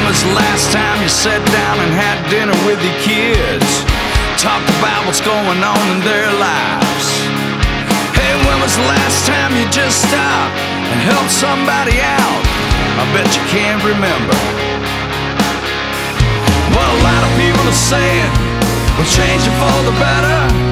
was the last time you sat down and had dinner with your kids? Talked about what's going on in their lives. Hey, when was the last time you just stopped and helped somebody out? I bet you can't remember. Well, a lot of people are saying we'll change it for the better.